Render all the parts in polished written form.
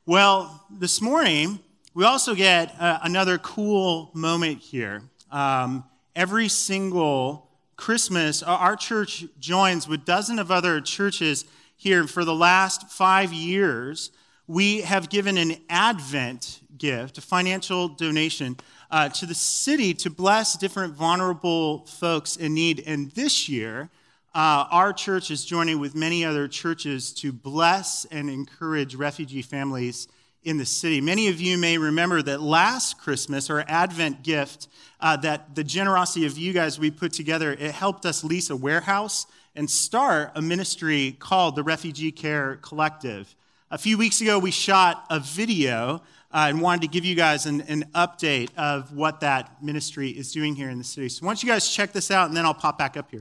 Well, this morning, we also get another cool moment here. Every single Christmas, our church joins with dozens of other churches here. For the last 5 years, we have given an Advent gift, a financial donation, to the city to bless different vulnerable folks in need. And this year, our church is joining with many other churches to bless and encourage refugee families in the city. Many of you may remember that last Christmas, our Advent gift, that the generosity of you guys we put together, it helped us lease a warehouse and start a ministry called the Refugee Care Collective. A few weeks ago, we shot a video and wanted to give you guys an update of what that ministry is doing here in the city. So why don't you guys check this out, and then I'll pop back up here.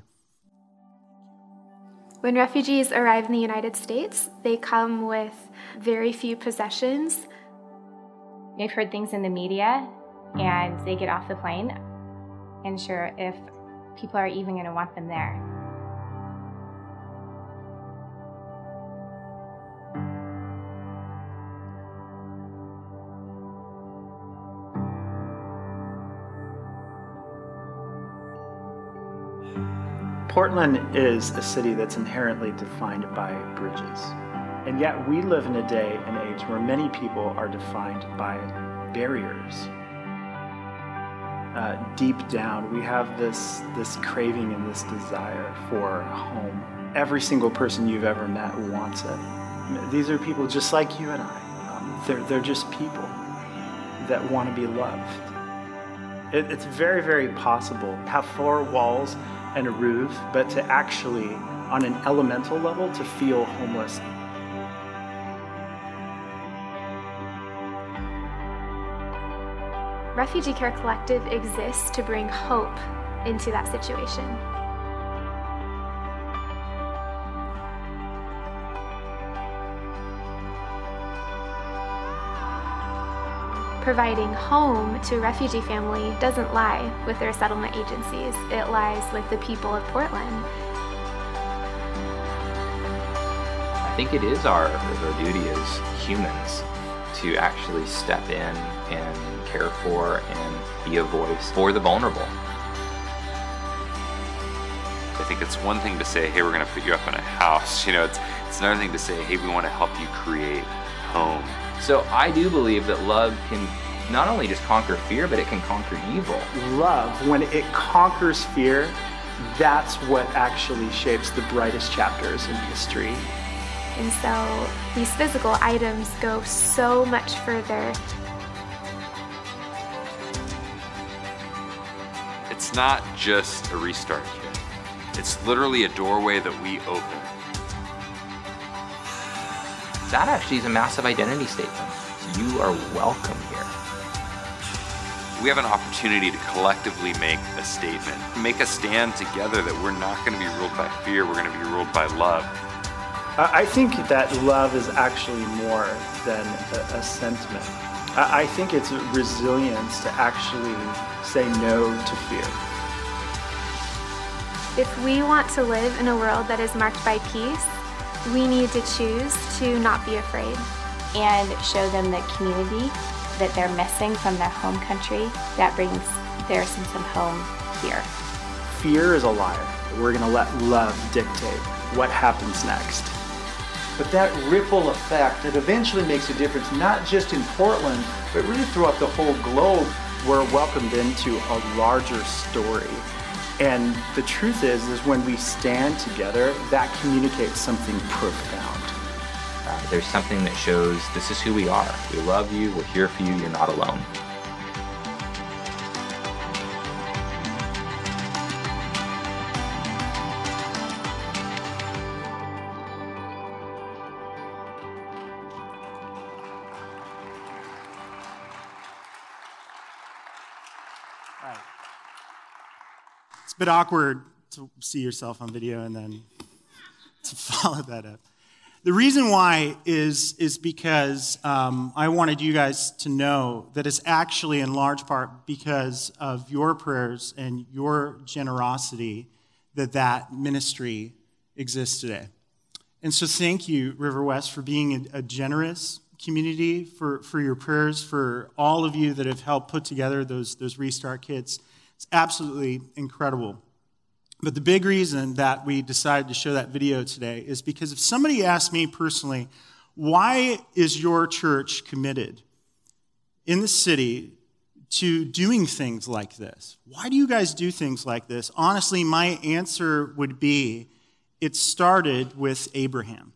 When refugees arrive in the United States, they come with very few possessions. They've heard things in the media, and they get off the plane, and sure if people are even going to want them there. Portland is a city that's inherently defined by bridges. And yet we live in a day and age where many people are defined by barriers. Deep down, we have this craving and this desire for home. Every single person you've ever met wants it. These are people just like you and I. They're just people that want to be loved. It's very, very possible to have 4 walls and a roof, but to actually, on an elemental level, to feel homeless. Refugee Care Collective exists to bring hope into that situation. Providing home to a refugee family doesn't lie with their settlement agencies. It lies with the people of Portland. I think it is our duty as humans to actually step in and care for and be a voice for the vulnerable. I think it's one thing to say, hey, we're going to put you up in a house. It's another thing to say, hey, we want to help you create home. So I do believe that love can not only just conquer fear, but it can conquer evil. Love, when it conquers fear, that's what actually shapes the brightest chapters in history. And so these physical items go so much further. It's not just a restart kit. It's literally a doorway that we open. That actually is a massive identity statement. You are welcome here. We have an opportunity to collectively make a statement, make a stand together that we're not going to be ruled by fear, we're going to be ruled by love. I think that love is actually more than a sentiment. I think it's resilience to actually say no to fear. If we want to live in a world that is marked by peace, we need to choose to not be afraid. And show them the community that they're missing from their home country that brings their sense of home here. Fear is a liar. We're going to let love dictate what happens next. But that ripple effect that eventually makes a difference, not just in Portland, but really throughout the whole globe. We're welcomed into a larger story. And the truth is when we stand together, that communicates something profound. There's something that shows this is who we are. We love you, we're here for you, you're not alone. All right. It's a bit awkward to see yourself on video and then to follow that up. The reason why is because I wanted you guys to know that it's actually in large part because of your prayers and your generosity that ministry exists today. And so thank you, River West, for being a generous community for your prayers, for all of you that have helped put together those Restart kits. It's absolutely incredible. But the big reason that we decided to show that video today is because if somebody asked me personally, why is your church committed in the city to doing things like this? Why do you guys do things like this? Honestly, my answer would be, it started with Abraham.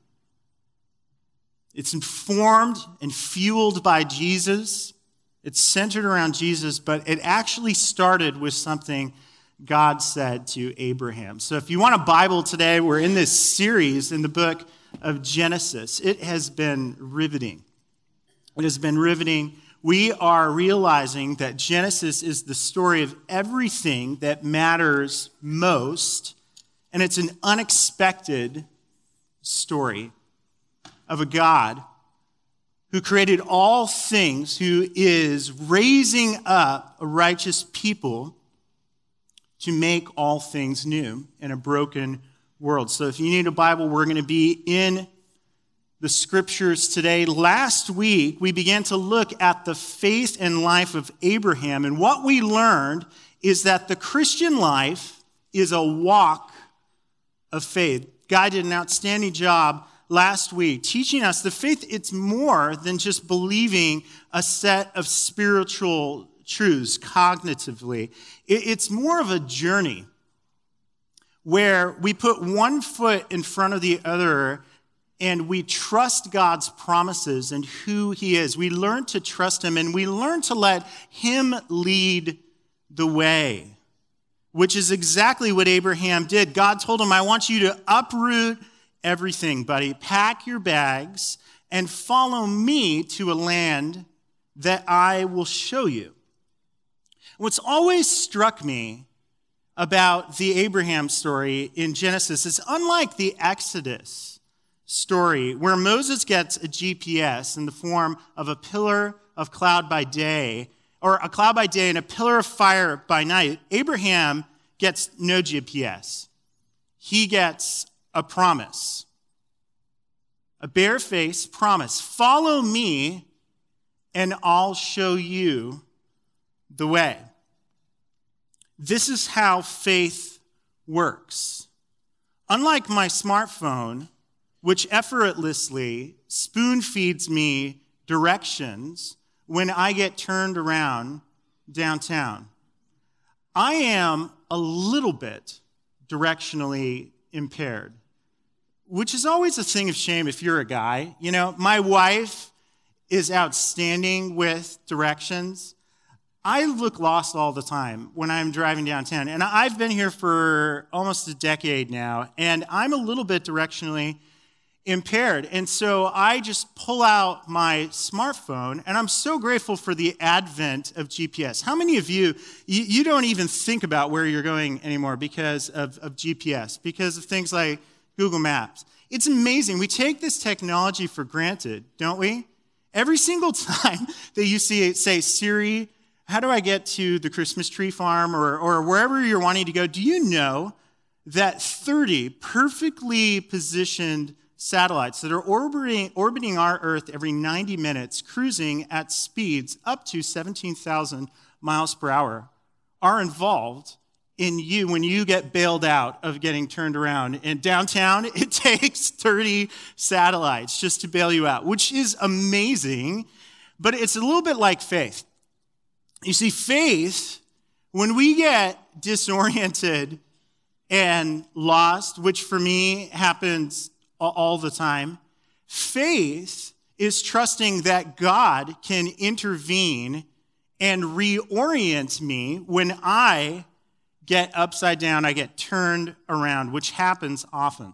It's informed and fueled by Jesus. It's centered around Jesus, but it actually started with something God said to Abraham. So if you want a Bible today, we're in this series in the book of Genesis. It has been riveting. It has been riveting. We are realizing that Genesis is the story of everything that matters most, and it's an unexpected story of a God who created all things, who is raising up a righteous people to make all things new in a broken world. So if you need a Bible, we're going to be in the scriptures today. Last week, we began to look at the faith and life of Abraham, and what we learned is that the Christian life is a walk of faith. Guy did an outstanding job last week teaching us the faith, it's more than just believing a set of spiritual truths cognitively. It's more of a journey where we put one foot in front of the other and we trust God's promises and who he is. We learn to trust him and we learn to let him lead the way, which is exactly what Abraham did. God told him, I want you to uproot everything, buddy. Pack your bags and follow me to a land that I will show you. What's always struck me about the Abraham story in Genesis is unlike the Exodus story, where Moses gets a GPS in the form of a pillar of cloud by day, or a cloud by day and a pillar of fire by night, Abraham gets no GPS. He gets a promise, a bare-faced promise. Follow me and I'll show you the way. This is how faith works. Unlike my smartphone, which effortlessly spoon feeds me directions when I get turned around downtown, I am a little bit directionally impaired, which is always a thing of shame if you're a guy. You know, my wife is outstanding with directions. I look lost all the time when I'm driving downtown, and I've been here for almost a decade now, and I'm a little bit directionally impaired. And so I just pull out my smartphone, and I'm so grateful for the advent of GPS. How many of you don't even think about where you're going anymore because of GPS, because of things like Google Maps? It's amazing. We take this technology for granted, don't we? Every single time that you see it say, Siri, how do I get to the Christmas tree farm or wherever you're wanting to go? Do you know that 30 perfectly positioned satellites that are orbiting our Earth every 90 minutes, cruising at speeds up to 17,000 miles per hour, are involved in you when you get bailed out of getting turned around? In downtown, it takes 30 satellites just to bail you out, which is amazing, but it's a little bit like faith. You see, faith, when we get disoriented and lost, which for me happens all the time, faith is trusting that God can intervene and reorient me when I get upside down, I get turned around, which happens often.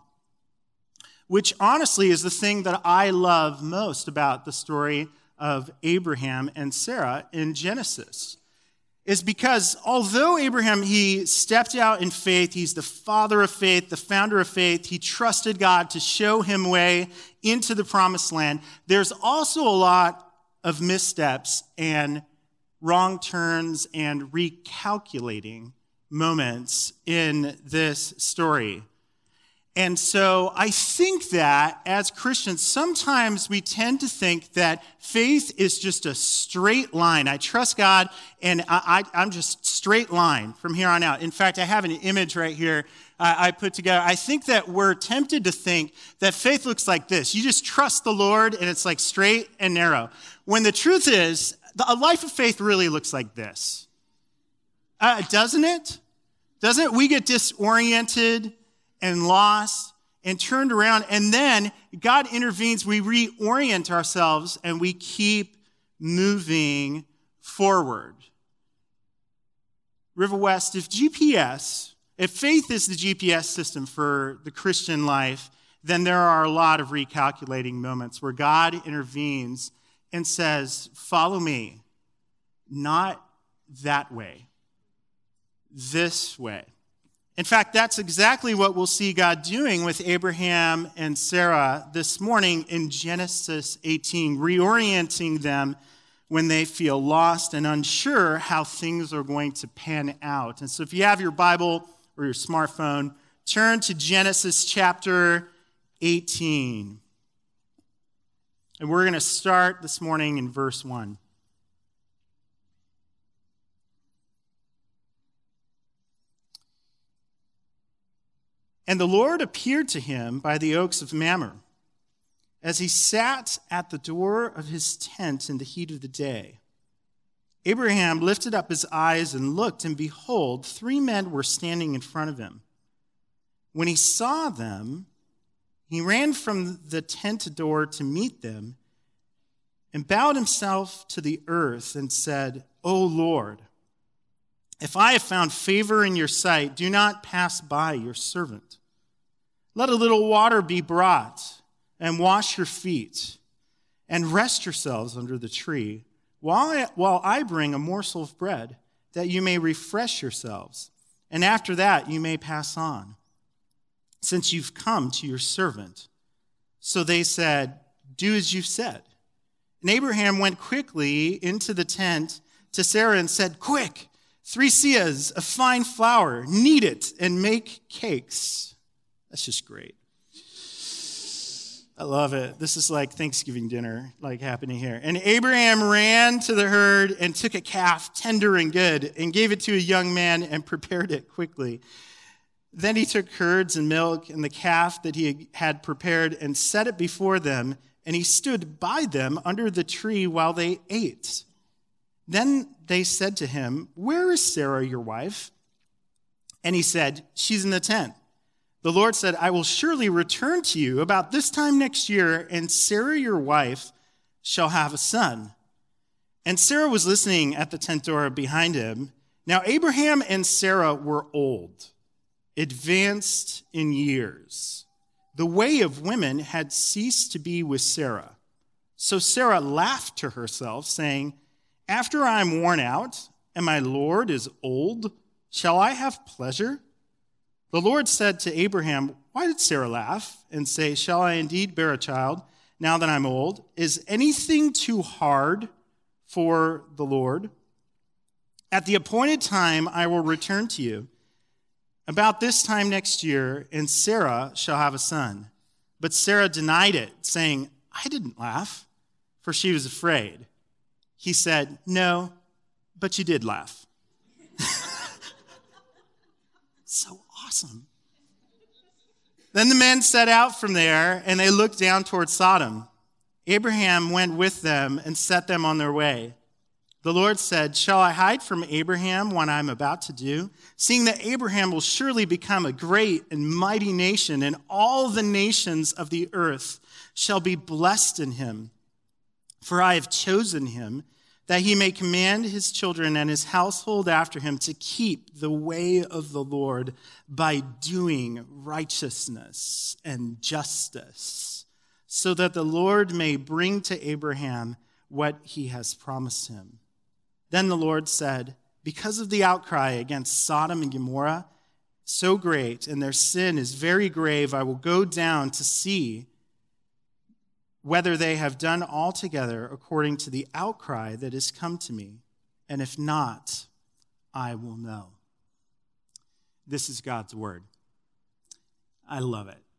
Which honestly is the thing that I love most about the story of Abraham and Sarah in Genesis, is because although Abraham, he stepped out in faith, he's the father of faith, the founder of faith, he trusted God to show him way into the promised land, there's also a lot of missteps and wrong turns and recalculating moments in this story. And so I think that as Christians, sometimes we tend to think that faith is just a straight line. I trust God, and I'm just straight line from here on out. In fact, I have an image right here I put together. I think that we're tempted to think that faith looks like this. You just trust the Lord, and it's like straight and narrow. When the truth is, a life of faith really looks like this. Doesn't it? Doesn't it? We get disoriented and lost and turned around, and then God intervenes. We reorient ourselves, and we keep moving forward. River West, if faith is the GPS system for the Christian life, then there are a lot of recalculating moments where God intervenes and says, follow me, not that way, this way. In fact, that's exactly what we'll see God doing with Abraham and Sarah this morning in Genesis 18, reorienting them when they feel lost and unsure how things are going to pan out. And so if you have your Bible or your smartphone, turn to Genesis chapter 18. And we're going to start this morning in verse 1. And the Lord appeared to him by the oaks of Mamre, as he sat at the door of his tent in the heat of the day. Abraham lifted up his eyes and looked, and behold, 3 men were standing in front of him. When he saw them, he ran from the tent door to meet them and bowed himself to the earth and said, O Lord, if I have found favor in your sight, do not pass by your servant. Let a little water be brought, and wash your feet, and rest yourselves under the tree, while I bring a morsel of bread, that you may refresh yourselves, and after that you may pass on, since you've come to your servant. So they said, do as you've said. And Abraham went quickly into the tent to Sarah and said, quick, 3 seahs of fine flour, knead it, and make cakes. That's just great. I love it. This is like Thanksgiving dinner, like happening here. And Abraham ran to the herd and took a calf, tender and good, and gave it to a young man and prepared it quickly. Then he took curds and milk and the calf that he had prepared and set it before them, and he stood by them under the tree while they ate. Then they said to him, where is Sarah, your wife? And he said, she's in the tent. The Lord said, I will surely return to you about this time next year, and Sarah, your wife, shall have a son. And Sarah was listening at the tent door behind him. Now Abraham and Sarah were old, advanced in years. The way of women had ceased to be with Sarah. So Sarah laughed to herself, saying, after I am worn out, and my Lord is old, shall I have pleasure? The Lord said to Abraham, why did Sarah laugh and say, shall I indeed bear a child now that I'm old? Is anything too hard for the Lord? At the appointed time, I will return to you about this time next year, and Sarah shall have a son. But Sarah denied it, saying, I didn't laugh, for she was afraid. He said, no, but you did laugh. So awesome. Then the men set out from there, and they looked down toward Sodom. Abraham went with them and set them on their way. The Lord said, shall I hide from Abraham what I'm about to do? Seeing that Abraham will surely become a great and mighty nation, and all the nations of the earth shall be blessed in him. For I have chosen him, that he may command his children and his household after him to keep the way of the Lord by doing righteousness and justice, so that the Lord may bring to Abraham what he has promised him. Then the Lord said, because of the outcry against Sodom and Gomorrah, so great, and their sin is very grave, I will go down to see whether they have done altogether according to the outcry that has come to me. And if not, I will know. This is God's word. I love it.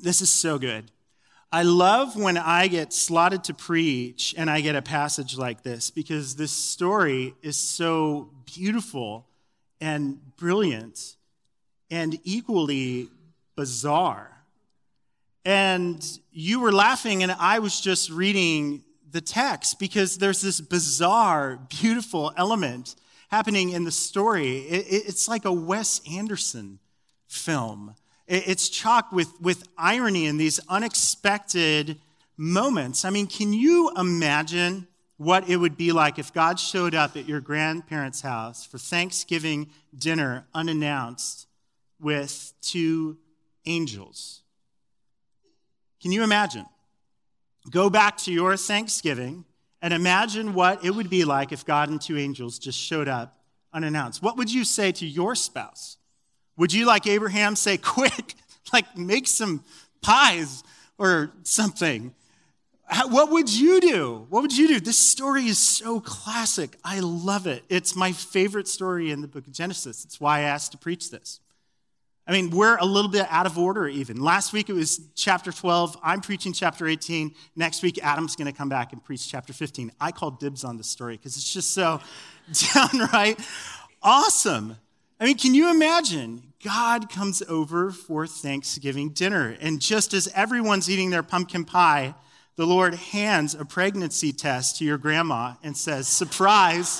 This is so good. I love when I get slotted to preach and I get a passage like this because this story is so beautiful and brilliant and equally bizarre. And you were laughing and I was just reading the text because there's this bizarre, beautiful element happening in the story. It's like a Wes Anderson film. It's chocked with irony and these unexpected moments. I mean, can you imagine what it would be like if God showed up at your grandparents' house for Thanksgiving dinner unannounced with 2 angels? Can you imagine? Go back to your Thanksgiving and imagine what it would be like if God and 2 angels just showed up unannounced. What would you say to your spouse? Would you, like Abraham, say, quick, like make some pies or something? What would you do? What would you do? This story is so classic. I love it. It's my favorite story in the book of Genesis. It's why I asked to preach this. I mean, we're a little bit out of order even. Last week it was chapter 12. I'm preaching chapter 18. Next week, Adam's going to come back and preach chapter 15. I call dibs on this story because it's just so downright awesome. I mean, can you imagine? God comes over for Thanksgiving dinner, and just as everyone's eating their pumpkin pie, the Lord hands a pregnancy test to your grandma and says, surprise,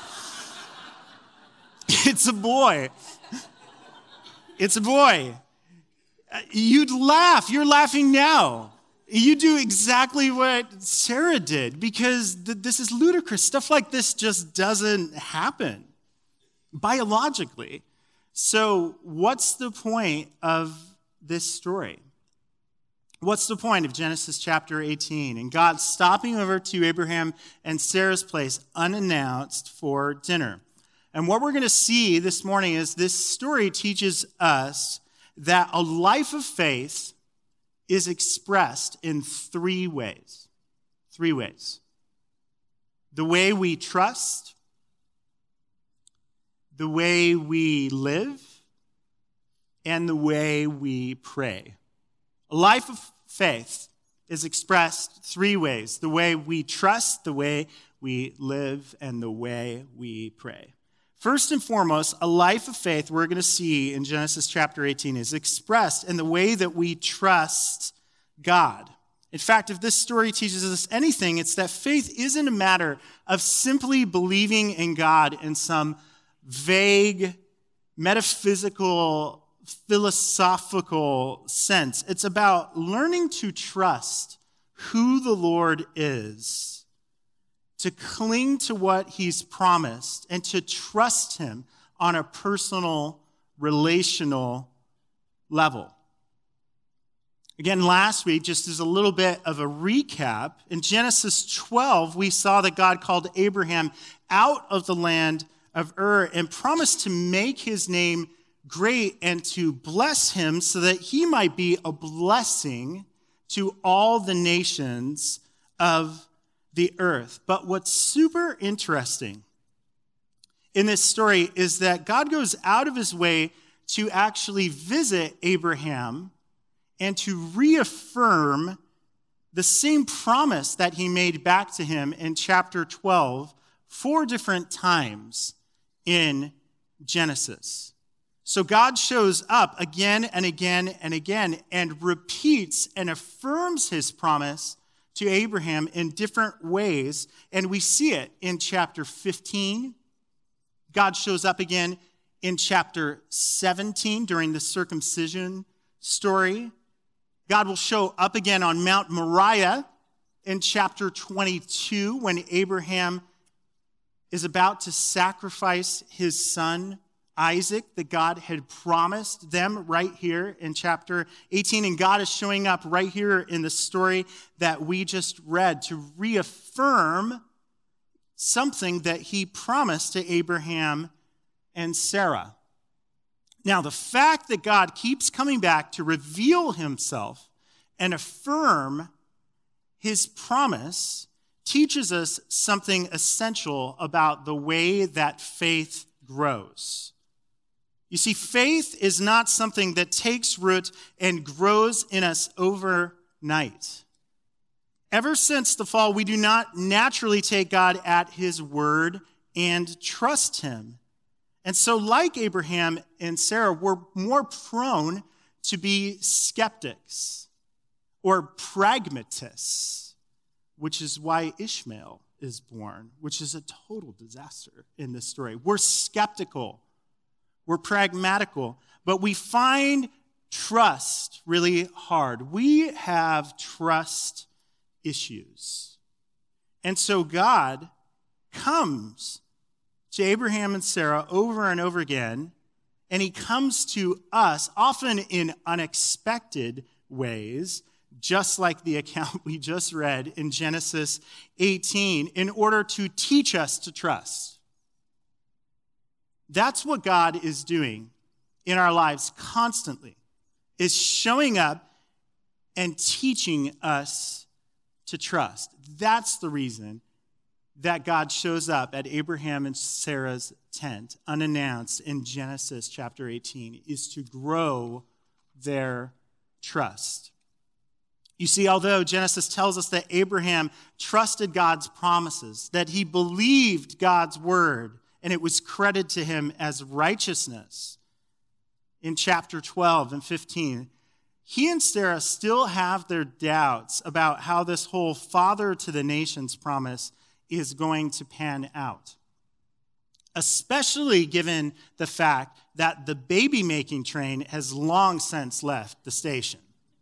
it's a boy. It's a boy. You'd laugh. You're laughing now. You do exactly what Sarah did because this is ludicrous. Stuff like this just doesn't happen biologically. So what's the point of this story? What's the point of Genesis chapter 18 and God stopping over to Abraham and Sarah's place unannounced for dinner? And what we're going to see this morning is this story teaches us that a life of faith is expressed in 3 ways. 3 ways. The way we trust, the way we live, and the way we pray. A life of faith is expressed 3 ways. The way we trust, the way we live, and the way we pray. First and foremost, a life of faith we're going to see in Genesis chapter 18 is expressed in the way that we trust God. In fact, if this story teaches us anything, it's that faith isn't a matter of simply believing in God in some vague, metaphysical, philosophical sense. It's about learning to trust who the Lord is, to cling to what he's promised, and to trust him on a personal, relational level. Again, last week, just as a little bit of a recap, in Genesis 12, we saw that God called Abraham out of the land of Ur and promised to make his name great and to bless him so that he might be a blessing to all the nations of the earth. But what's super interesting in this story is that God goes out of his way to actually visit Abraham and to reaffirm the same promise that he made back to him in chapter 12 4 different times in Genesis. So God shows up again and again and again and repeats and affirms his promise to Abraham in different ways. And we see it in chapter 15. God shows up again in chapter 17 during the circumcision story. God will show up again on Mount Moriah in chapter 22 when Abraham is about to sacrifice his son Isaac that God had promised them right here in chapter 18. And God is showing up right here in the story that we just read to reaffirm something that he promised to Abraham and Sarah. Now, the fact that God keeps coming back to reveal himself and affirm his promise teaches us something essential about the way that faith grows. You see, faith is not something that takes root and grows in us overnight. Ever since the fall, we do not naturally take God at his word and trust him. And so, like Abraham and Sarah, we're more prone to be skeptics or pragmatists, which is why Ishmael is born, which is a total disaster in this story. We're skeptical. We're pragmatical, but we find trust really hard. We have trust issues. And so God comes to Abraham and Sarah over and over again, and he comes to us often in unexpected ways, just like the account we just read in Genesis 18, in order to teach us to trust. That's what God is doing in our lives constantly, is showing up and teaching us to trust. That's the reason that God shows up at Abraham and Sarah's tent, unannounced in Genesis chapter 18, is to grow their trust. You see, although Genesis tells us that Abraham trusted God's promises, that he believed God's word, and it was credited to him as righteousness in chapter 12 and 15, he and Sarah still have their doubts about how this whole father to the nations promise is going to pan out, especially given the fact that the baby-making train has long since left the station.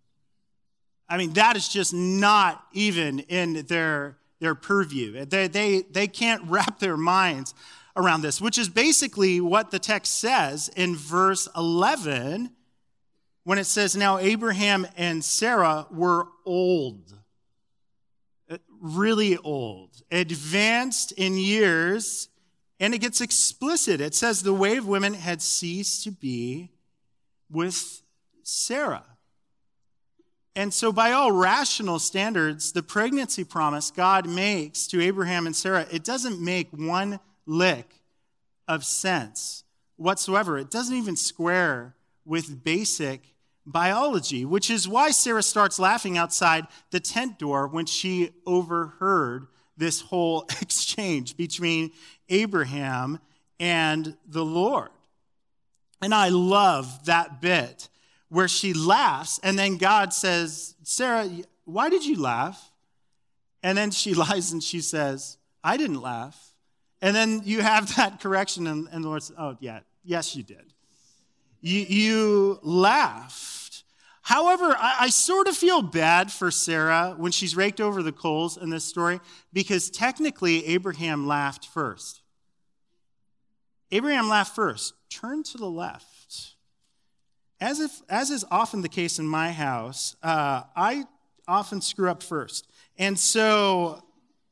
I mean, that is just not even in their purview. They can't wrap their minds around this, which is basically what the text says in verse 11 when it says, now Abraham and Sarah were old, really old, advanced in years, and it gets explicit. It says the way of women had ceased to be with Sarah. And so by all rational standards, the pregnancy promise God makes to Abraham and Sarah, it doesn't make one lick of sense whatsoever. It doesn't even square with basic biology, which is why Sarah starts laughing outside the tent door when she overheard this whole exchange between Abraham and the Lord. And I love that bit where she laughs, and then God says, Sarah, why did you laugh? And then she lies and she says, I didn't laugh. And then you have that correction, and the Lord says, oh, yeah, yes, you did. You laughed. However, I sort of feel bad for Sarah when she's raked over the coals in this story, because technically Abraham laughed first. Abraham laughed first. Turn to the left. As is often the case in my house, I often screw up first. And so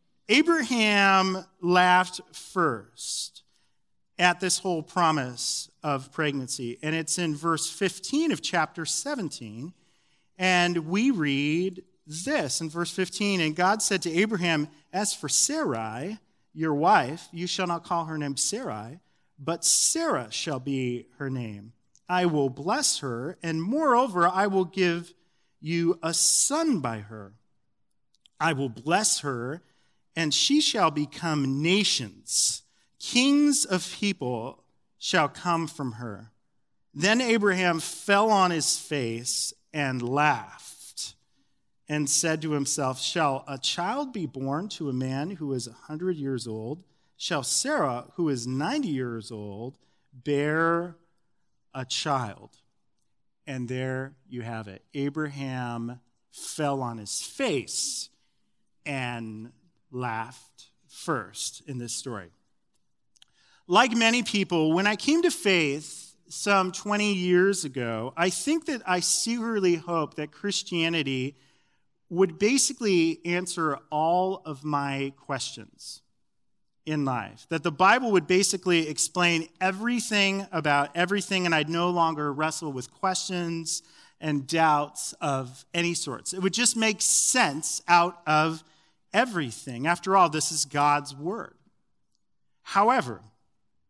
Abraham laughed first at this whole promise of pregnancy. And it's in verse 15 of chapter 17. And we read this in verse 15. And God said to Abraham, as for Sarai, your wife, you shall not call her name Sarai, but Sarah shall be her name. I will bless her, and moreover, I will give you a son by her. I will bless her, and she shall become nations. Kings of people shall come from her. Then Abraham fell on his face and laughed and said to himself, shall a child be born to a man who is 100 years old? Shall Sarah, who is 90 years old, bear a child? And there you have it. Abraham fell on his face and laughed first in this story. Like many people, when I came to faith some 20 years ago, I think that I secretly hoped that Christianity would basically answer all of my questions in life, that the Bible would basically explain everything about everything, and I'd no longer wrestle with questions and doubts of any sorts. It would just make sense out of everything. After all, this is God's word. However,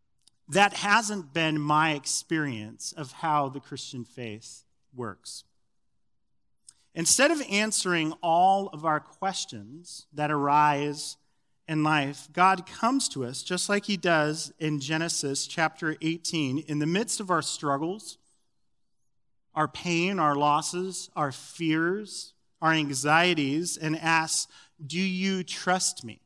That hasn't been my experience of how the Christian faith works. Instead of answering all of our questions that arise in life, God comes to us just like he does in Genesis chapter 18, in the midst of our struggles, our pain, our losses, our fears, our anxieties, and asks, "Do you trust me?"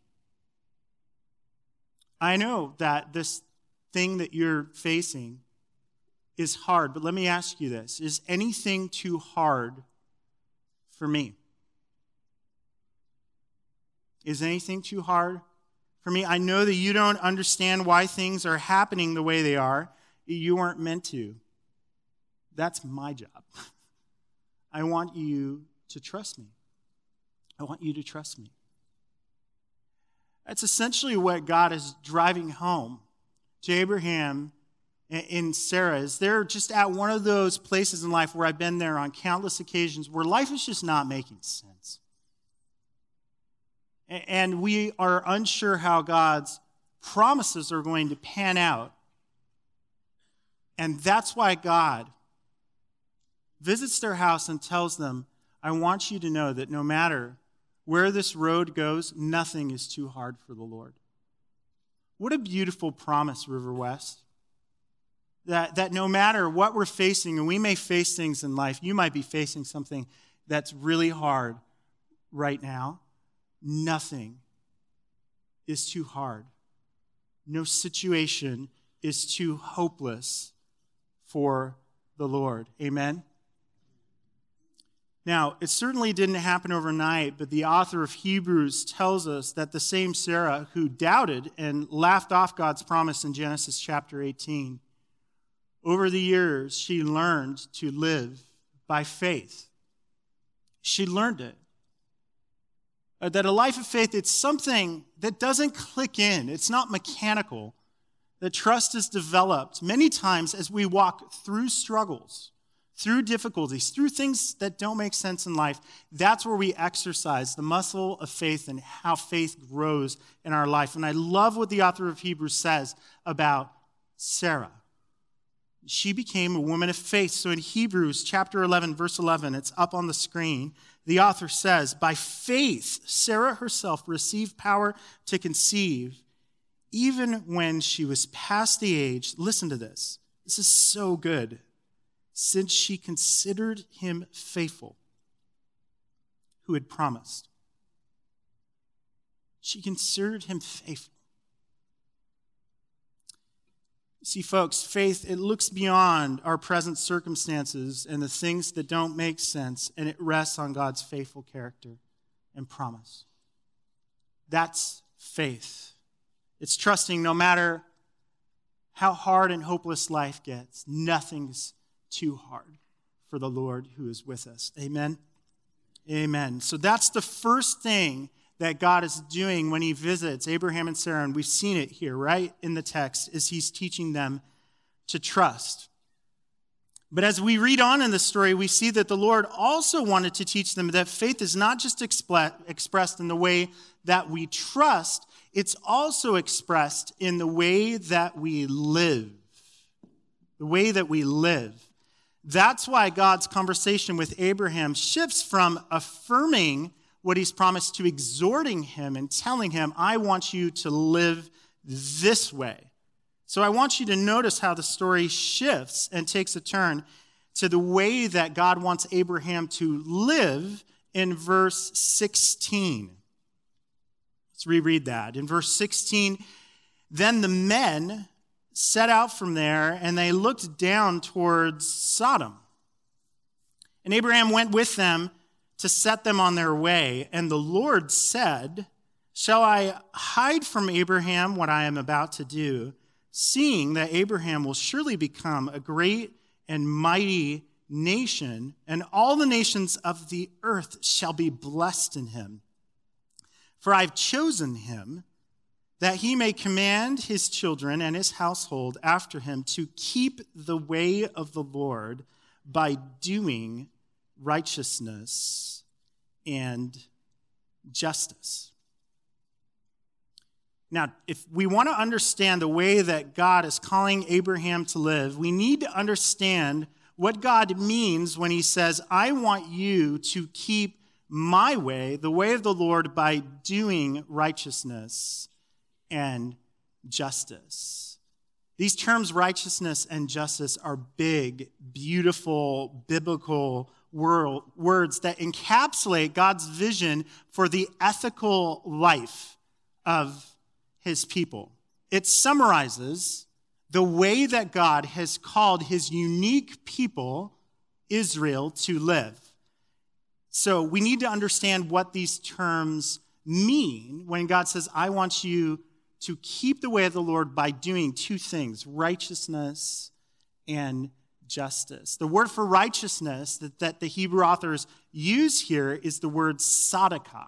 I know that this thing that you're facing is hard, but let me ask you this. Is anything too hard for me? Is anything too hard for me? I know that you don't understand why things are happening the way they are. You weren't meant to. That's my job. I want you to trust me. I want you to trust me. That's essentially what God is driving home to Abraham and Sarah. Is they're just at one of those places in life where I've been there on countless occasions where life is just not making sense. And we are unsure how God's promises are going to pan out. And that's why God visits their house and tells them, "I want you to know that no matter where this road goes, nothing is too hard for the Lord." What a beautiful promise, River West. That no matter what we're facing, and we may face things in life, you might be facing something that's really hard right now, nothing is too hard. No situation is too hopeless for the Lord. Amen? Now, it certainly didn't happen overnight, but the author of Hebrews tells us that the same Sarah who doubted and laughed off God's promise in Genesis chapter 18, over the years, she learned to live by faith. She learned it. That a life of faith, it's something that doesn't click in. It's not mechanical. That trust is developed many times as we walk through struggles, through difficulties, through things that don't make sense in life. That's where we exercise the muscle of faith and how faith grows in our life. And I love what the author of Hebrews says about Sarah. She became a woman of faith. So in Hebrews chapter 11, verse 11, it's up on the screen. The author says, "By faith, Sarah herself received power to conceive, even when she was past the age." Listen to this. This is so good. "Since she considered him faithful who had promised." She considered him faithful. See, folks, faith, it looks beyond our present circumstances and the things that don't make sense, and it rests on God's faithful character and promise. That's faith. It's trusting no matter how hard and hopeless life gets, nothing's too hard for the Lord who is with us. Amen? Amen. So that's the first thing that God is doing when he visits Abraham and Sarah, and we've seen it here, right, in the text, is he's teaching them to trust. But as we read on in the story, we see that the Lord also wanted to teach them that faith is not just expressed in the way that we trust, it's also expressed in the way that we live. The way that we live. That's why God's conversation with Abraham shifts from affirming what he's promised to exhorting him and telling him, "I want you to live this way." So I want you to notice how the story shifts and takes a turn to the way that God wants Abraham to live in verse 16. Let's reread that. In verse 16, "Then the men set out from there, and they looked down towards Sodom. And Abraham went with them to set them on their way. And the Lord said, 'Shall I hide from Abraham what I am about to do, seeing that Abraham will surely become a great and mighty nation, and all the nations of the earth shall be blessed in him? For I've chosen him, that he may command his children and his household after him to keep the way of the Lord by doing righteousness and justice.'" Now, if we want to understand the way that God is calling Abraham to live, we need to understand what God means when he says, I want you to keep my way, the way of the Lord, by doing righteousness and justice. These terms, righteousness and justice, are big, beautiful, biblical words that encapsulate God's vision for the ethical life of his people. It summarizes the way that God has called his unique people, Israel, to live. So we need to understand what these terms mean when God says, I want you to keep the way of the Lord by doing two things, righteousness and justice. The word for righteousness that the Hebrew authors use here is the word tzedakah.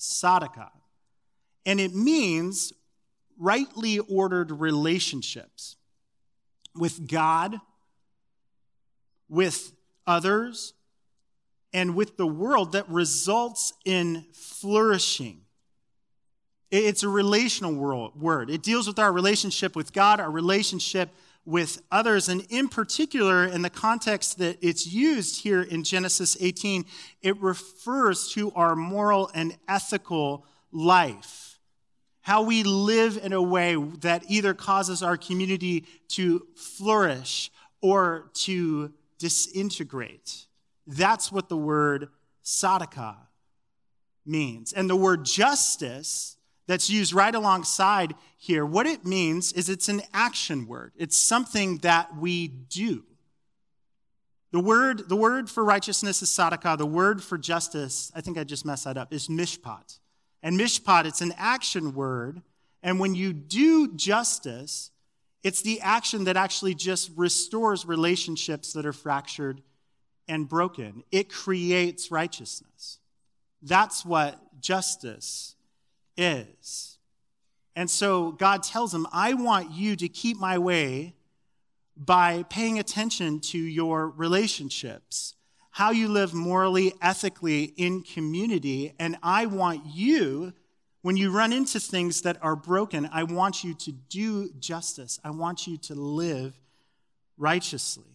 And it means rightly ordered relationships with God, with others, and with the world that results in flourishing. It's a relational word. It deals with our relationship with God, our relationship with others, and in particular, in the context that it's used here in Genesis 18, it refers to our moral and ethical life. How we live in a way that either causes our community to flourish or to disintegrate. That's what the word tzedakah means. And the word justice that's used right alongside here, what it means is it's an action word. It's something that we do. The word for righteousness is tzedakah. The word for justice, I think I just messed that up, is mishpat. And mishpat, it's an action word. And when you do justice, it's the action that actually just restores relationships that are fractured and broken. It creates righteousness. That's what justice is. And so God tells him, I want you to keep my way by paying attention to your relationships, how you live morally, ethically in community. And I want you, when you run into things that are broken, I want you to do justice. I want you to live righteously.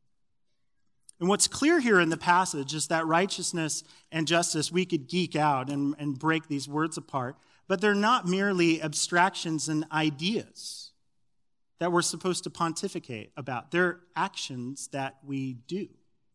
And what's clear here in the passage is that righteousness and justice, we could geek out and break these words apart, but they're not merely abstractions and ideas that we're supposed to pontificate about. They're actions that we do.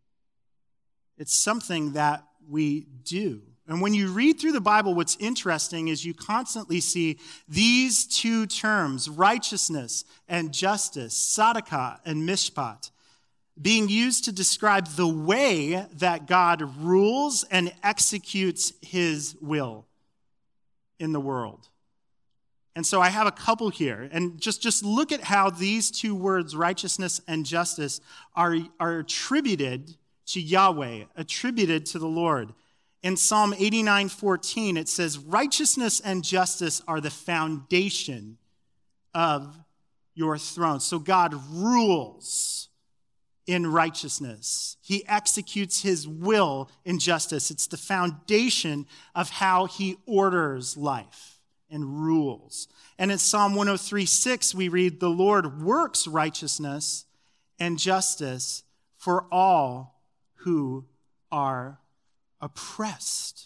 It's something that we do. And when you read through the Bible, what's interesting is you constantly see these two terms, righteousness and justice, tzedakah and mishpat, being used to describe the way that God rules and executes his will in the world. And so I have a couple here. And just look at how these two words, righteousness and justice, are attributed to Yahweh, attributed to the Lord. In Psalm 89:14, it says, righteousness and justice are the foundation of your throne. So God rules in righteousness. He executes his will in justice. It's the foundation of how he orders life and rules. And in Psalm 103:6, we read, the Lord works righteousness and justice for all who are oppressed.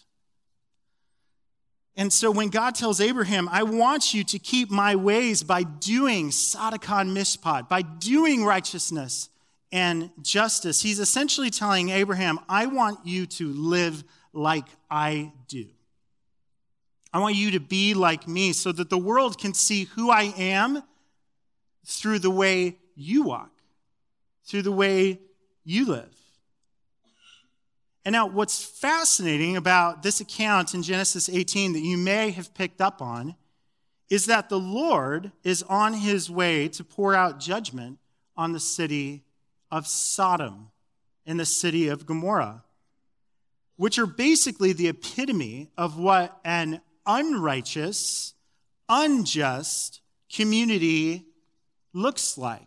And so when God tells Abraham, I want you to keep my ways by doing tzedakah and mishpat, by doing righteousness and justice, he's essentially telling Abraham, I want you to live like I do. I want you to be like me so that the world can see who I am through the way you walk, through the way you live. And now what's fascinating about this account in Genesis 18 that you may have picked up on is that the Lord is on his way to pour out judgment on the city of Sodom and the city of Gomorrah, which are basically the epitome of what an unrighteous, unjust community looks like.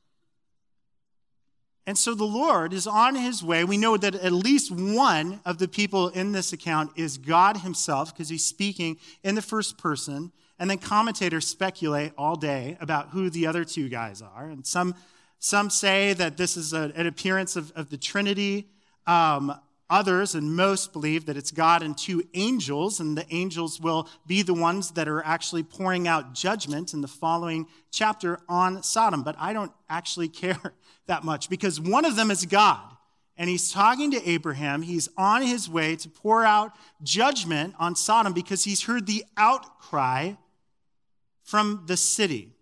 And so the Lord is on his way. We know that at least one of the people in this account is God himself, because he's speaking in the first person. And then commentators speculate all day about who the other two guys are. And some say that this is an appearance of the Trinity. Others and most believe that it's God and two angels, and the angels will be the ones that are actually pouring out judgment in the following chapter on Sodom. But I don't actually care that much, because one of them is God, and he's talking to Abraham. He's on his way to pour out judgment on Sodom because he's heard the outcry from the city.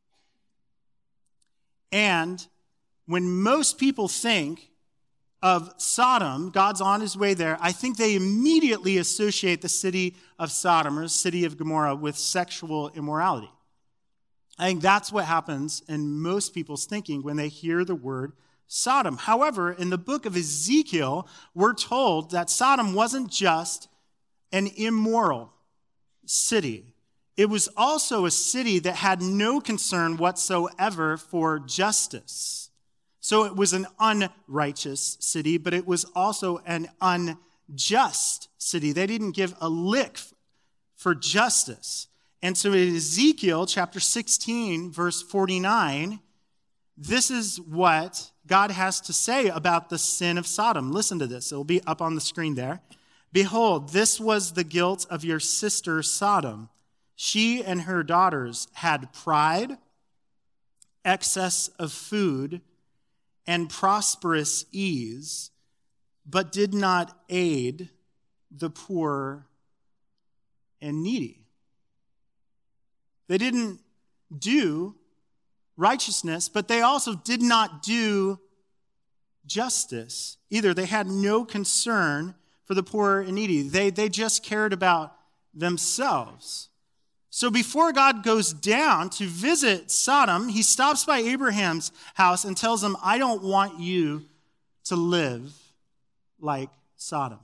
And when most people think of Sodom, God's on his way there, I think they immediately associate the city of Sodom or the city of Gomorrah with sexual immorality. I think that's what happens in most people's thinking when they hear the word Sodom. However, in the book of Ezekiel, we're told that Sodom wasn't just an immoral city. It was also a city that had no concern whatsoever for justice. So it was an unrighteous city, but it was also an unjust city. They didn't give a lick for justice. And so in Ezekiel chapter 16, verse 49, this is what God has to say about the sin of Sodom. Listen to this. It will be up on the screen there. Behold, this was the guilt of your sister Sodom. She and her daughters had pride, excess of food, and prosperous ease, but did not aid the poor and needy. They didn't do righteousness, but they also did not do justice either. They had no concern for the poor and needy. They just cared about themselves. So before God goes down to visit Sodom, he stops by Abraham's house and tells him, I don't want you to live like Sodom.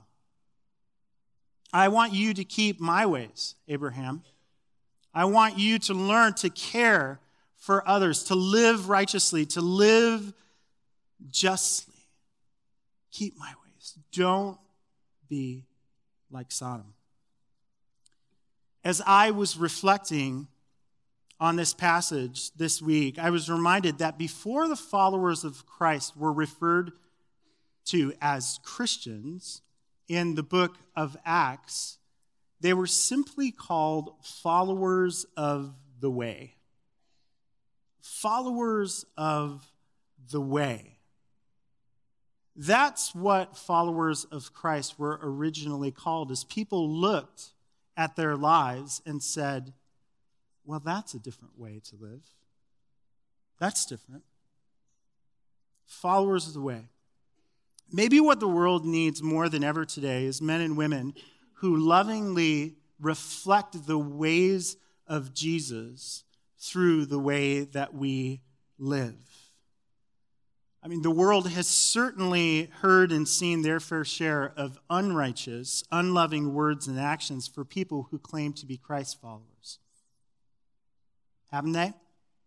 I want you to keep my ways, Abraham. I want you to learn to care for others, to live righteously, to live justly. Keep my ways. Don't be like Sodom. As I was reflecting on this passage this week, I was reminded that before the followers of Christ were referred to as Christians in the book of Acts, they were simply called followers of the way. Followers of the way. That's what followers of Christ were originally called, as people looked at their lives and said, well, that's a different way to live. That's different. Followers of the way. Maybe what the world needs more than ever today is men and women who lovingly reflect the ways of Jesus through the way that we live. I mean, the world has certainly heard and seen their fair share of unrighteous, unloving words and actions for people who claim to be Christ followers. Haven't they?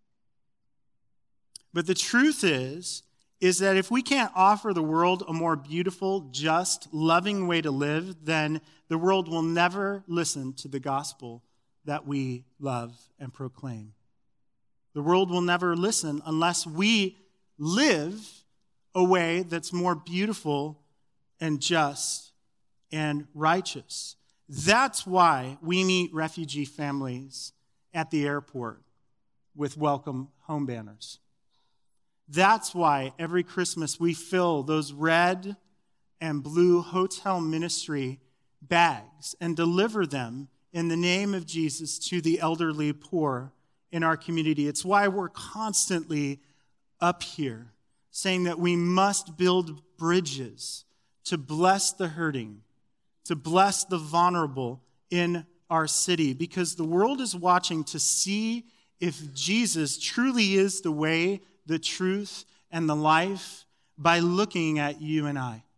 But the truth is that if we can't offer the world a more beautiful, just, loving way to live, then the world will never listen to the gospel that we love and proclaim. The world will never listen unless we live a way that's more beautiful and just and righteous. That's why we meet refugee families at the airport with welcome home banners. That's why every Christmas we fill those red and blue hotel ministry bags and deliver them in the name of Jesus to the elderly poor in our community. It's why we're constantly up here saying that we must build bridges to bless the hurting, to bless the vulnerable in our city, because the world is watching to see if Jesus truly is the way, the truth, and the life by looking at you and I.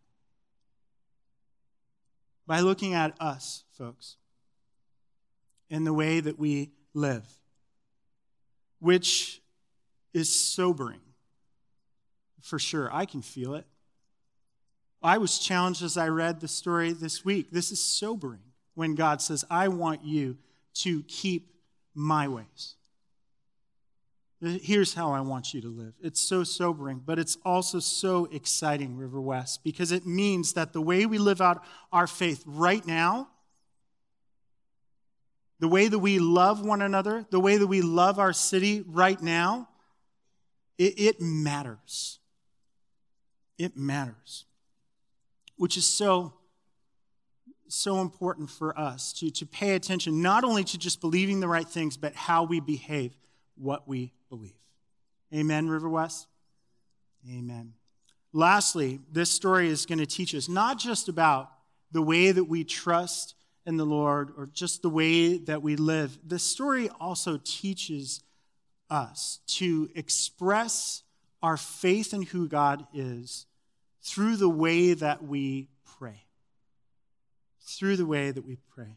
By looking at us, folks, in the way that we live, which is sobering. For sure, I can feel it. I was challenged as I read the story this week. This is sobering when God says, I want you to keep my ways. Here's how I want you to live. It's so sobering, but it's also so exciting, River West, because it means that the way we live out our faith right now, the way that we love one another, the way that we love our city right now, it matters. It matters. Which is so important for us to pay attention, not only to just believing the right things, but how we behave, what we believe. Amen, River West? Amen. Lastly, this story is going to teach us not just about the way that we trust in the Lord or just the way that we live. This story also teaches us to express our faith in who God is through the way that we pray. Through the way that we pray.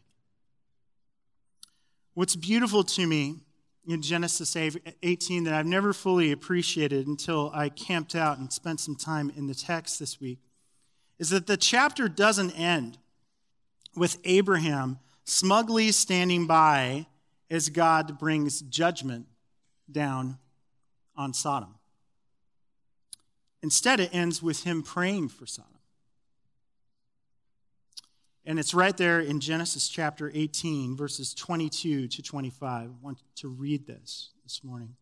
What's beautiful to me in Genesis 18 that I've never fully appreciated until I camped out and spent some time in the text this week is that the chapter doesn't end with Abraham smugly standing by as God brings judgment down on Sodom. Instead, it ends with him praying for Sodom. And it's right there in Genesis chapter 18, verses 22 to 25. I want to read this morning.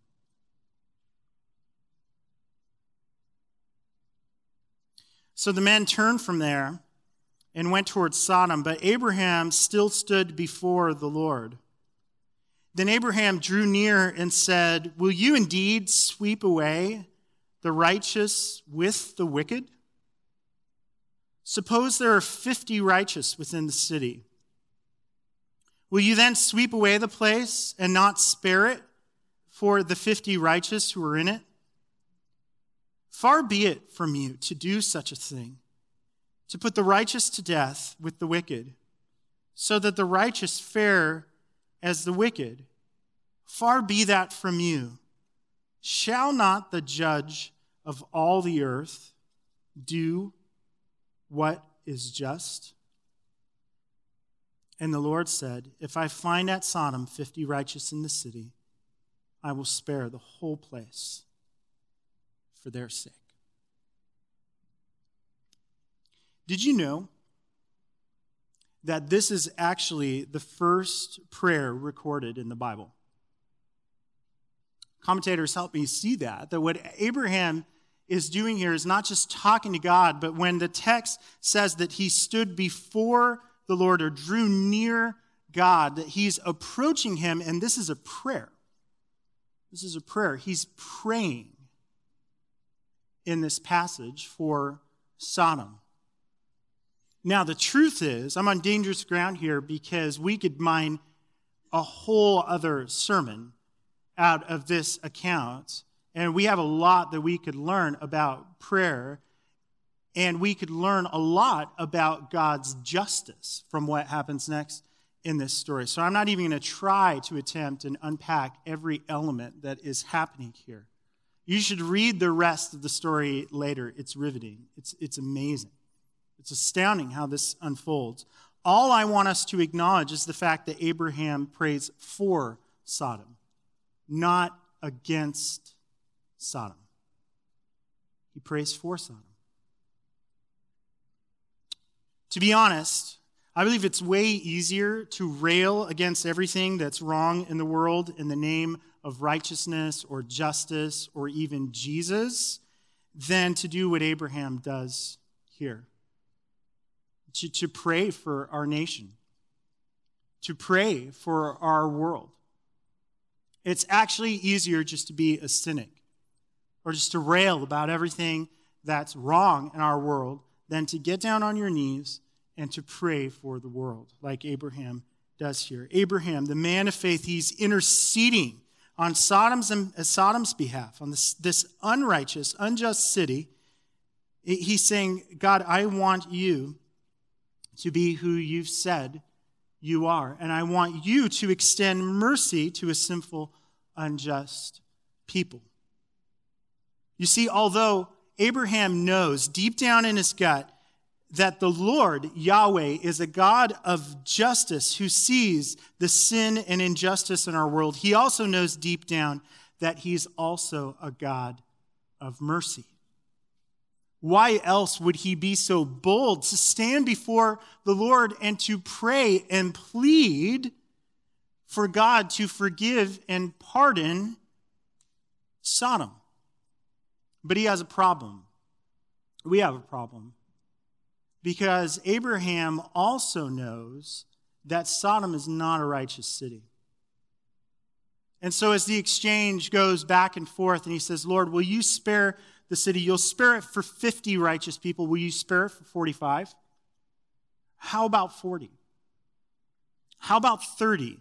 So the men turned from there and went towards Sodom, but Abraham still stood before the Lord. Then Abraham drew near and said, "Will you indeed sweep away the righteous with the wicked? Suppose there are 50 righteous within the city. Will you then sweep away the place and not spare it for the 50 righteous who are in it? Far be it from you to do such a thing, to put the righteous to death with the wicked, so that the righteous fare as the wicked. Far be that from you. Shall not the judge of all the earth do what is just?" And the Lord said, "If I find at Sodom 50 righteous in the city, I will spare the whole place for their sake." Did you know that this is actually the first prayer recorded in the Bible? Commentators help me see that what Abraham is doing here is not just talking to God, but when the text says that he stood before the Lord or drew near God, that he's approaching him, and this is a prayer. This is a prayer. He's praying in this passage for Sodom. Now, the truth is, I'm on dangerous ground here because we could mine a whole other sermon out of this account. And we have a lot that we could learn about prayer, and we could learn a lot about God's justice from what happens next in this story. So I'm not even going to try to attempt and unpack every element that is happening here. You should read the rest of the story later. It's riveting. It's amazing. It's astounding how this unfolds. All I want us to acknowledge is the fact that Abraham prays for Sodom, not against Sodom. He prays for Sodom. To be honest, I believe it's way easier to rail against everything that's wrong in the world in the name of righteousness or justice or even Jesus than to do what Abraham does here. To pray for our nation. To pray for our world. It's actually easier just to be a cynic or just to rail about everything that's wrong in our world than to get down on your knees and to pray for the world like Abraham does here. Abraham, the man of faith, he's interceding on Sodom's behalf, on this unrighteous, unjust city. He's saying, God, I want you to be who you've said you are, and I want you to extend mercy to a sinful, unjust people. You see, although Abraham knows deep down in his gut that the Lord, Yahweh, is a God of justice who sees the sin and injustice in our world. He also knows deep down that he's also a God of mercy. Why else would he be so bold to stand before the Lord and to pray and plead for God to forgive and pardon Sodom? But he has a problem. We have a problem. Because Abraham also knows that Sodom is not a righteous city. And so as the exchange goes back and forth, and he says, Lord, will you spare the city? You'll spare it for 50 righteous people. Will you spare it for 45? How about 40? How about 30?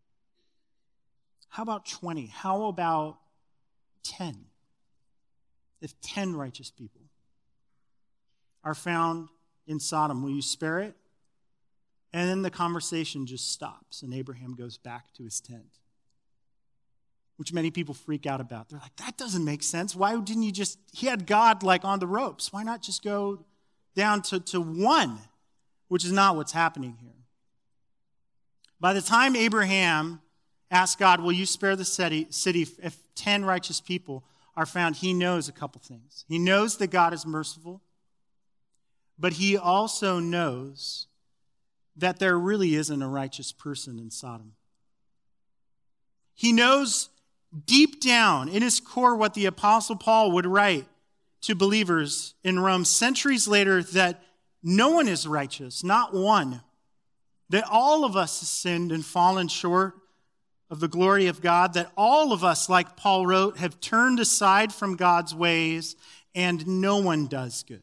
How about 20? How about 10? If 10 righteous people are found in Sodom, will you spare it? And then the conversation just stops, and Abraham goes back to his tent, which many people freak out about. They're like, that doesn't make sense. Why didn't you just, he had God like on the ropes. Why not just go down to one, which is not what's happening here. By the time Abraham asked God, will you spare the city if 10 righteous people are found, he knows a couple things. He knows that God is merciful, but he also knows that there really isn't a righteous person in Sodom. He knows deep down in his core what the Apostle Paul would write to believers in Rome centuries later, that no one is righteous, not one. That all of us have sinned and fallen short of the glory of God, that all of us, like Paul wrote, have turned aside from God's ways, and no one does good.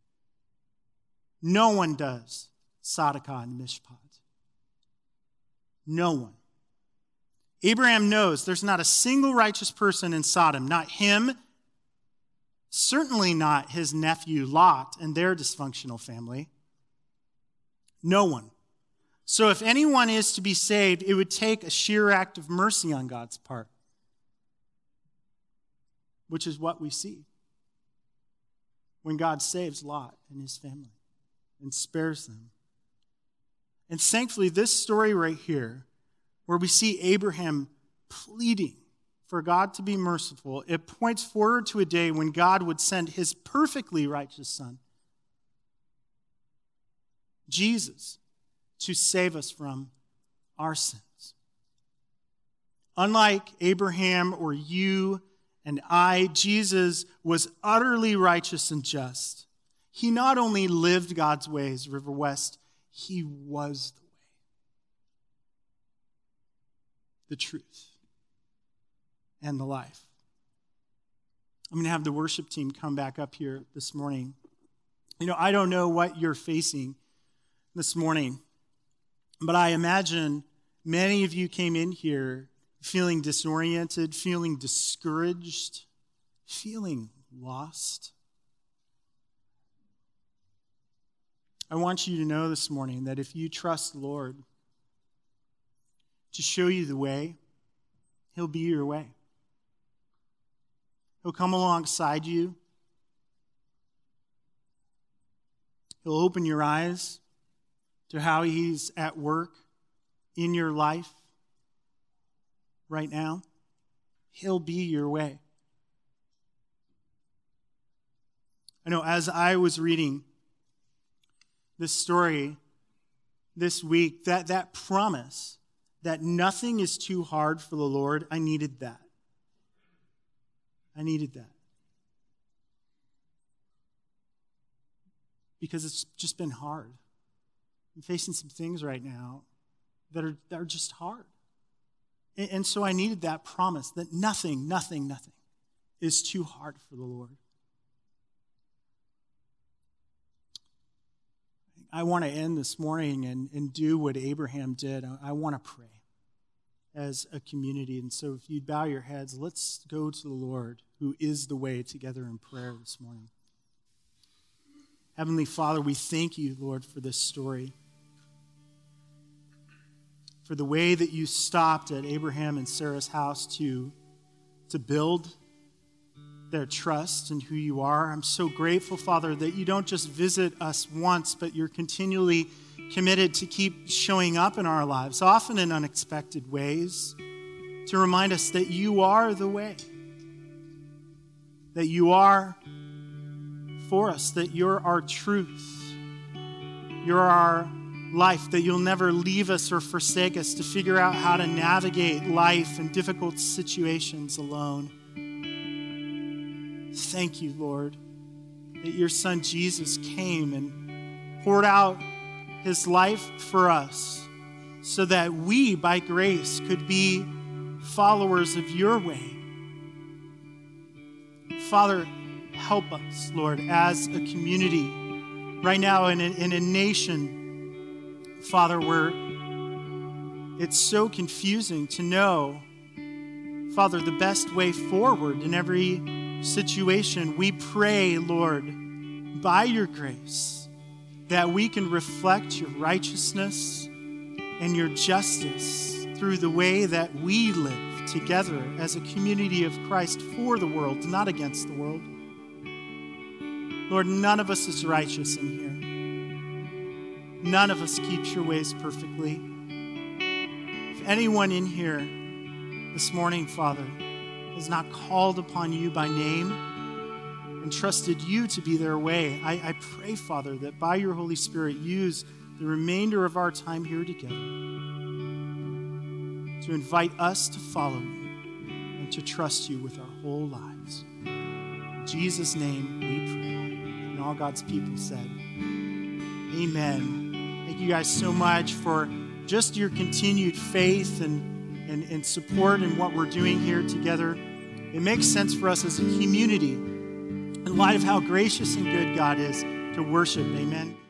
No one does Tzedakah and Mishpat. No one. Abraham knows there's not a single righteous person in Sodom, not him, certainly not his nephew Lot and their dysfunctional family. No one. So if anyone is to be saved, it would take a sheer act of mercy on God's part, which is what we see when God saves Lot and his family and spares them. And thankfully, this story right here, where we see Abraham pleading for God to be merciful, it points forward to a day when God would send his perfectly righteous son, Jesus, to save us from our sins. Unlike Abraham or you and I, Jesus was utterly righteous and just. He not only lived God's ways, River West, he was the way, the truth, and the life. I'm going to have the worship team come back up here this morning. I don't know what you're facing this morning, but I imagine many of you came in here feeling disoriented, feeling discouraged, feeling lost. I want you to know this morning that if you trust the Lord to show you the way, he'll be your way. He'll come alongside you. He'll open your eyes to how he's at work in your life right now. He'll be your way. I know as I was reading this story this week, that promise that nothing is too hard for the Lord, I needed that. I needed that. Because it's just been hard. I'm facing some things right now that are just hard. And so I needed that promise that nothing is too hard for the Lord. I want to end this morning and do what Abraham did. I want to pray as a community. And so if you'd bow your heads, let's go to the Lord, who is the way, together in prayer this morning. Heavenly Father, we thank you, Lord, for this story, for the way that you stopped at Abraham and Sarah's house to build, their trust in who you are. I'm so grateful, Father, that you don't just visit us once, but you're continually committed to keep showing up in our lives, often in unexpected ways, to remind us that you are the way, that you are for us, that you're our truth, you're our life, that you'll never leave us or forsake us to figure out how to navigate life and difficult situations alone. Thank you, Lord, that your Son Jesus came and poured out his life for us so that we, by grace, could be followers of your way. Father, help us, Lord, as a community right now in a nation, Father, where it's so confusing to know, Father, the best way forward in every situation. We pray, Lord, by your grace, that we can reflect your righteousness and your justice through the way that we live together as a community of Christ for the world, not against the world. Lord, none of us is righteous in here. None of us keeps your ways perfectly. If anyone in here this morning, Father, has not called upon you by name and trusted you to be their way, I pray, Father, that by your Holy Spirit, use the remainder of our time here together to invite us to follow you and to trust you with our whole lives. In Jesus' name we pray. And all God's people said, amen. Thank you guys so much for just your continued faith and support in what we're doing here together. It makes sense for us as a community, in light of how gracious and good God is, to worship. Amen.